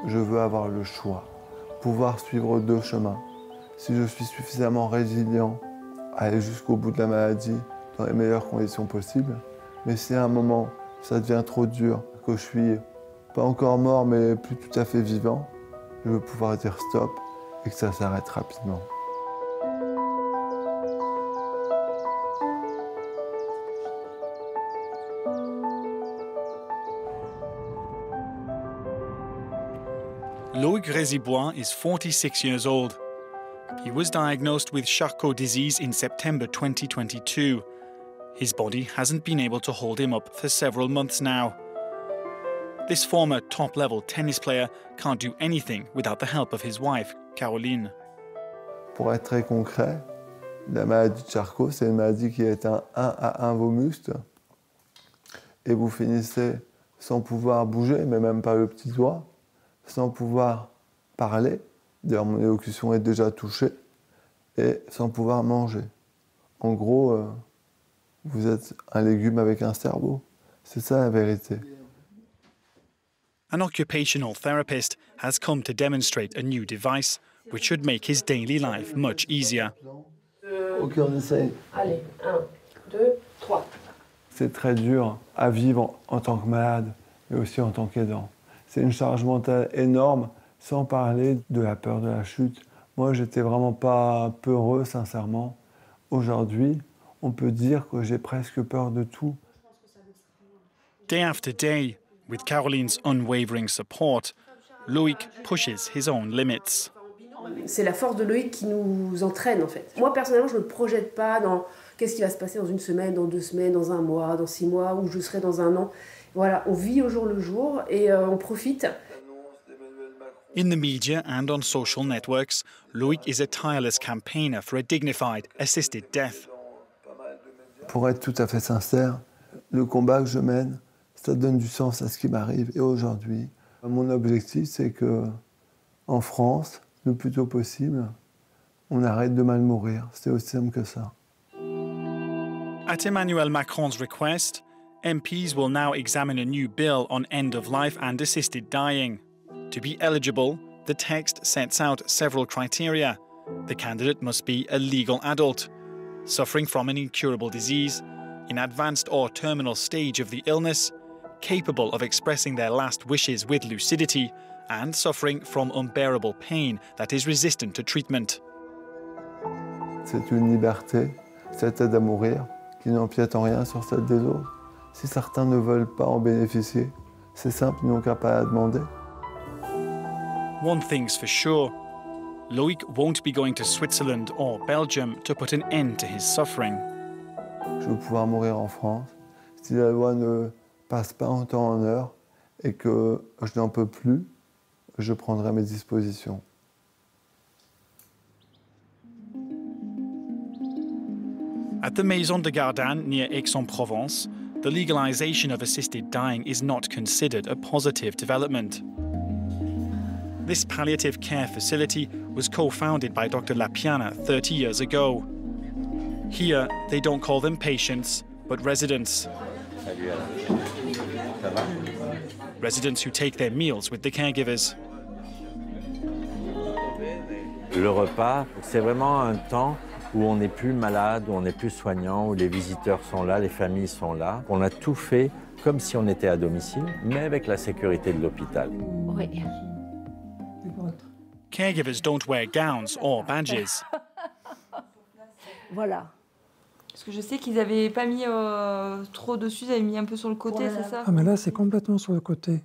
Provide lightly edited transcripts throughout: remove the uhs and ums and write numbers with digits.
je veux avoir le choix, pouvoir suivre deux chemins. Si je suis suffisamment résilient, aller jusqu'au bout de la maladie dans les meilleures conditions possibles. Mais si à un moment, ça devient trop dur, que je suis pas encore mort, mais plus tout à fait vivant, je veux pouvoir dire stop et que ça s'arrête rapidement. Loïc Rézibois is 46 years old. He was diagnosed with Charcot disease in September 2022. His body hasn't been able to hold him up for several months now. This former top-level tennis player can't do anything without the help of his wife, Caroline. Pour être très concret, la maladie de Charcot, c'est une maladie qui est un 1 à 1 vos muscles. Et vous finissez sans pouvoir bouger, mais même pas le petit doigt, sans pouvoir parler, d'ailleurs mon élocution est déjà touchée, et sans pouvoir manger. En gros, vous êtes un légume avec un cerveau. C'est ça la vérité. An occupational therapist has come to demonstrate a new device which should make his daily life much easier. Ok, on essaye. Allez, 1, 2, 3. C'est très dur à vivre en tant que malade, mais aussi en tant qu'aidant. C'est une charge mentale énorme, sans parler de la peur de la chute. Moi, j'étais vraiment pas peureux, sincèrement. Aujourd'hui, on peut dire que j'ai presque peur de tout. Day after day, with Caroline's unwavering support, Loïc pushes his own limits. C'est la force de Loïc qui nous entraîne, en fait. Moi, personnellement, je ne me projette pas dans qu'est-ce qui va se passer dans une semaine, dans 2 semaines, dans 1 mois, dans 6 mois, où je serai dans 1 an. Voilà, on vit au jour le jour et on profite. In the media and on social networks, Loïc is a tireless campaigner for a dignified, assisted death. Pour être tout à fait sincère, le combat que je mène, ça donne du sens à ce qui m'arrive. Et aujourd'hui, mon objectif, c'est que en France, le plus tôt possible, on arrête de mal mourir. C'est aussi simple que ça. At Emmanuel Macron's request, MPs will now examine a new bill on end-of-life and assisted dying. To be eligible, the text sets out several criteria. The candidate must be a legal adult, suffering from an incurable disease, in advanced or terminal stage of the illness, capable of expressing their last wishes with lucidity, and suffering from unbearable pain that is resistant to treatment. C'est une liberté, cette aide à mourir, qui n'empiète en rien sur celle des autres. Si certains ne veulent pas en bénéficier, c'est simple, ils n'ont qu'à pas la demander. One thing's for sure, Loïc won't be going to Switzerland or Belgium to put an end to his suffering. Je veux pouvoir mourir en France. Si la loi ne passe pas en temps en heure et que je n'en peux plus, je prendrai mes dispositions. At the Maison de Gardanne near Aix-en-Provence, the legalization of assisted dying is not considered a positive development. This palliative care facility was co-founded by Dr. Lapiana 30 years ago. Here, they don't call them patients, but residents. Residents who take their meals with the caregivers. Le repas, c'est vraiment un temps où on n'est plus malade, où on n'est plus soignant, où les visiteurs sont là, les familles sont là. On a tout fait comme si on était à domicile, mais avec la sécurité de l'hôpital. Oui. Caregivers don't wear gowns or badges. Voilà. Parce que je sais qu'ils n'avaient pas mis trop dessus, ils avaient mis un peu sur le côté, Voilà. c'est ça? Ah mais là, c'est complètement sur le côté.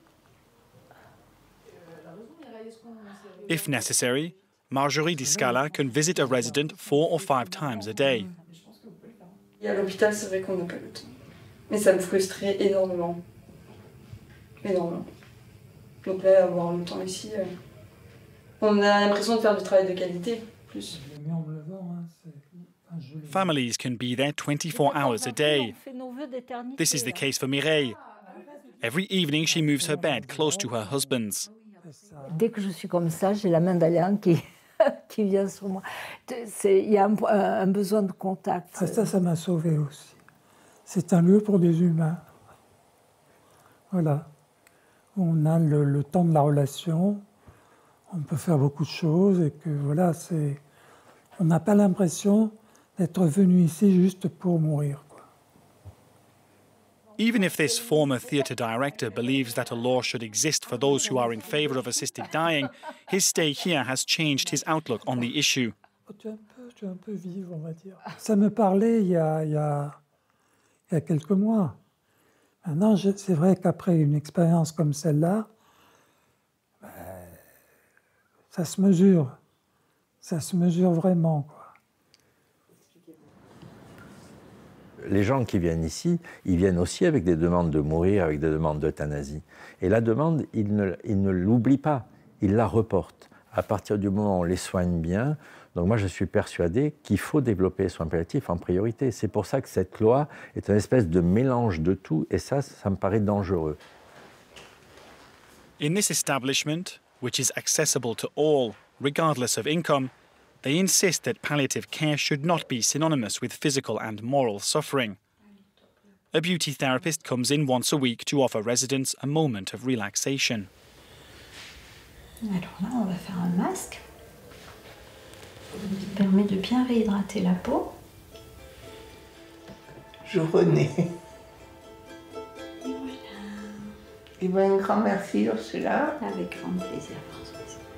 If necessary, Marjorie Di Scala can visit a resident 4 or 5 times a day. Et à l'hôpital, c'est vrai qu'on n'a pas le temps. Mais ça me frustrait énormément. Énormément. Donc là, avoir le temps ici, on a l'impression de faire du travail de qualité, plus. Families can be there 24 hours a day. This is the case for Mireille. Every evening, she moves her bed close to her husband's. Dès que je suis comme ça, j'ai la main d'Alain qui vient sur moi. Il y a un besoin de contact. Ah, ça m'a sauvé aussi. C'est un lieu pour des humains. Voilà. on a le temps de la relation, on peut faire beaucoup de choses et que voilà, on n'a pas l'impression d'être venu ici juste pour mourir, quoi. Even if this former theatre director believes that a law should exist for those who are in favour of assisted dying, his stay here has changed his outlook on the issue. Tu es un peu vive, on va dire. Ça me parlait il y a quelques mois. Maintenant, c'est vrai qu'après une expérience comme celle-là, ça se mesure. Ça se mesure vraiment, quoi. Les gens qui viennent ici, ils viennent aussi avec des demandes de mourir, avec des demandes d'euthanasie. Et la demande, ils ne l'oublient pas, ils la reportent. À partir du moment où on les soigne bien, donc moi je suis persuadé qu'il faut développer les soins palliatifs en priorité. C'est pour ça que cette loi est une espèce de mélange de tout, et ça me paraît dangereux. In this establishment, which is accessible to all, regardless of income, they insist that palliative care should not be synonymous with physical and moral suffering. A beauty therapist comes in once a week to offer residents a moment of relaxation. Alors là, on va faire un masque qui permet de bien réhydrater la peau. Je renais. Et voilà. Et bien, un grand merci, Ursula. Avec grand plaisir, Françoise.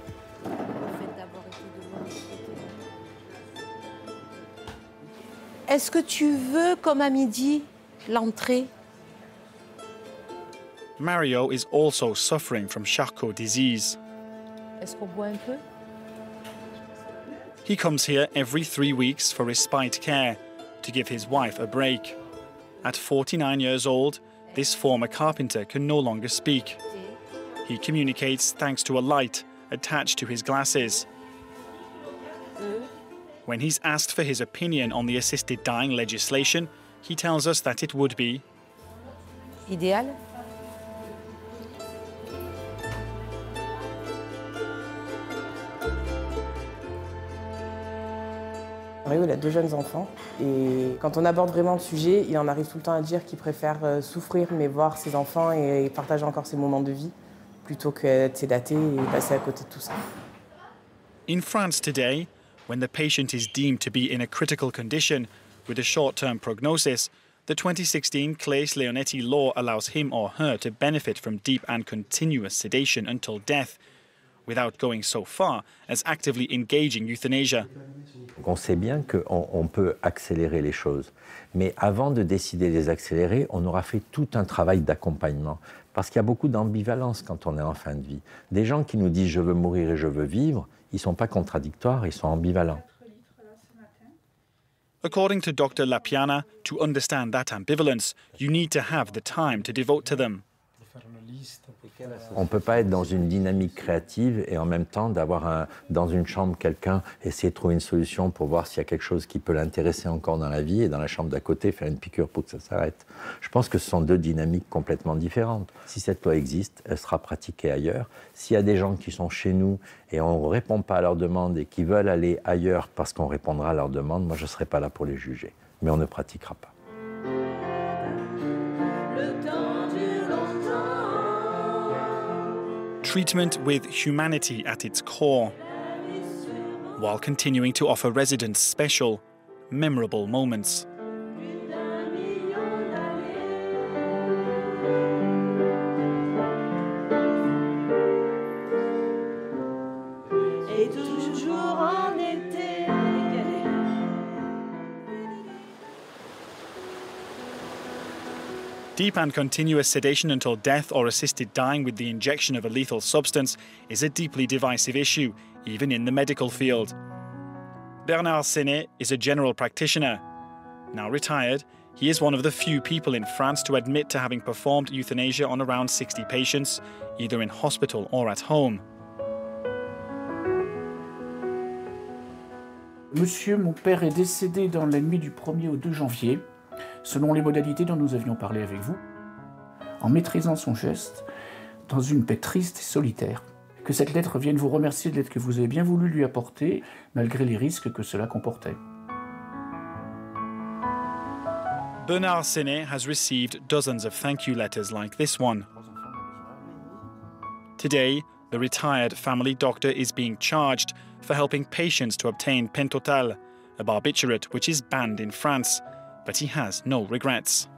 Est-ce que tu veux, comme à midi, l'entrée? Mario is also suffering from Charcot disease. Est-ce qu'on boit un peu? He comes here every 3 weeks for respite care, to give his wife a break. At 49 years old, this former carpenter can no longer speak. He communicates thanks to a light attached to his glasses. When he's asked for his opinion on the assisted dying legislation, he tells us that it would be idéal. Mario, il a 2 jeunes enfants et quand on aborde vraiment le sujet, il en arrive tout le temps à dire qu'il préfère souffrir mais voir ses enfants et partager encore ses moments de vie plutôt qu'être sédaté et passer à côté de tout ça. In France today, when the patient is deemed to be in a critical condition with a short-term prognosis, the 2016 Claes-Leonetti law allows him or her to benefit from deep and continuous sedation until death, without going so far as actively engaging euthanasia. On sait bien qu'on peut accélérer les choses, mais avant de décider de les accélérer, on aura fait tout un travail d'accompagnement. Parce qu'il y a beaucoup d'ambivalence quand on est en fin de vie. Des gens qui nous disent « je veux mourir et je veux vivre », ils ne sont pas contradictoires, ils sont ambivalents. According to Dr. Lapiana, to understand that ambivalence, you need to have the time to devote to them. On ne peut pas être dans une dynamique créative et en même temps d'avoir dans une chambre quelqu'un essayer de trouver une solution pour voir s'il y a quelque chose qui peut l'intéresser encore dans la vie et dans la chambre d'à côté faire une piqûre pour que ça s'arrête. Je pense que ce sont 2 dynamiques complètement différentes. Si cette loi existe, elle sera pratiquée ailleurs. S'il y a des gens qui sont chez nous et on ne répond pas à leurs demandes et qui veulent aller ailleurs parce qu'on répondra à leurs demandes, moi je ne serai pas là pour les juger. Mais on ne pratiquera pas. Treatment with humanity at its core, while continuing to offer residents special, memorable moments. Deep and continuous sedation until death or assisted dying with the injection of a lethal substance is a deeply divisive issue, even in the medical field. Bernard Senet is a general practitioner. Now retired, he is one of the few people in France to admit to having performed euthanasia on around 60 patients, either in hospital or at home. Monsieur, mon père est décédé dans la nuit du 1er au 2 janvier. Selon les modalités dont nous avions parlé avec vous, en maîtrisant son geste, dans une paix triste et solitaire. Que cette lettre vienne vous remercier de l'aide que vous avez bien voulu lui apporter, malgré les risques que cela comportait. Bernard Senet has received dozens of thank you letters like this one. Today, the retired family doctor is being charged for helping patients to obtain Pentotal, a barbiturate which is banned in France, but he has no regrets.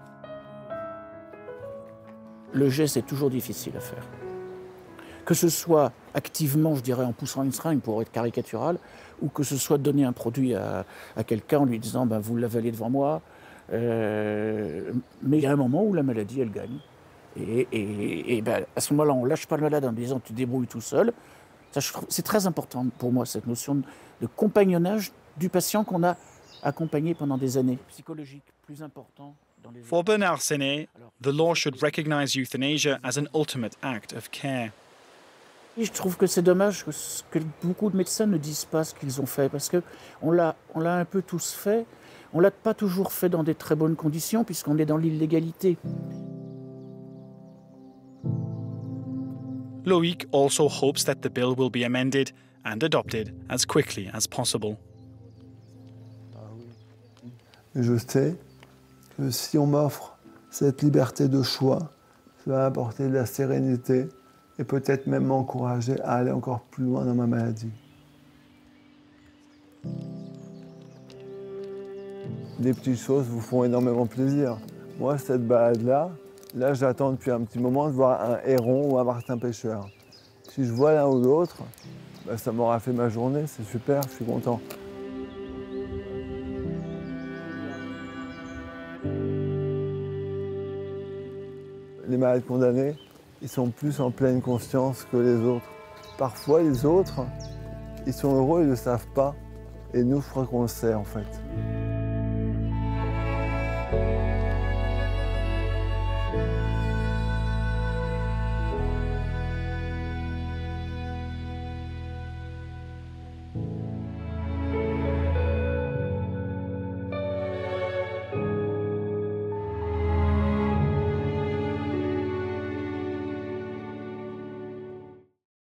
Le geste est toujours difficile à faire. Que ce soit activement, je dirais, en poussant une seringue pour être caricatural, ou que ce soit de donner un produit à quelqu'un en lui disant ben, « vous l'avalez devant moi ». Mais il y a un moment où la maladie, elle gagne. Et ben, à ce moment-là, on ne lâche pas le malade en lui disant « tu te débrouilles tout seul ». C'est très important pour moi, cette notion de compagnonnage du patient qu'on a accompagné pendant des années. Psychologique, plus important. For Bernard Senet, the law should recognize euthanasia as an ultimate act of care. Et je trouve que c'est dommage que beaucoup de médecins ne disent pas ce qu'ils ont fait, parce qu'on l'a un peu tous fait. On ne l'a pas toujours fait dans des très bonnes conditions, puisqu'on est dans l'illégalité. Loïc also hopes that the bill will be amended and adopted as quickly as possible. Je sais que si on m'offre cette liberté de choix, ça va apporter de la sérénité et peut-être même m'encourager à aller encore plus loin dans ma maladie. Des petites choses vous font énormément plaisir. Moi, cette balade-là, j'attends depuis un petit moment de voir un héron ou un martin pêcheur. Si je vois l'un ou l'autre, ben, ça m'aura fait ma journée, c'est super, je suis content. Les malades condamnés, ils sont plus en pleine conscience que les autres. Parfois, les autres, ils sont heureux, ils ne le savent pas. Et nous, je crois qu'on le sait, en fait.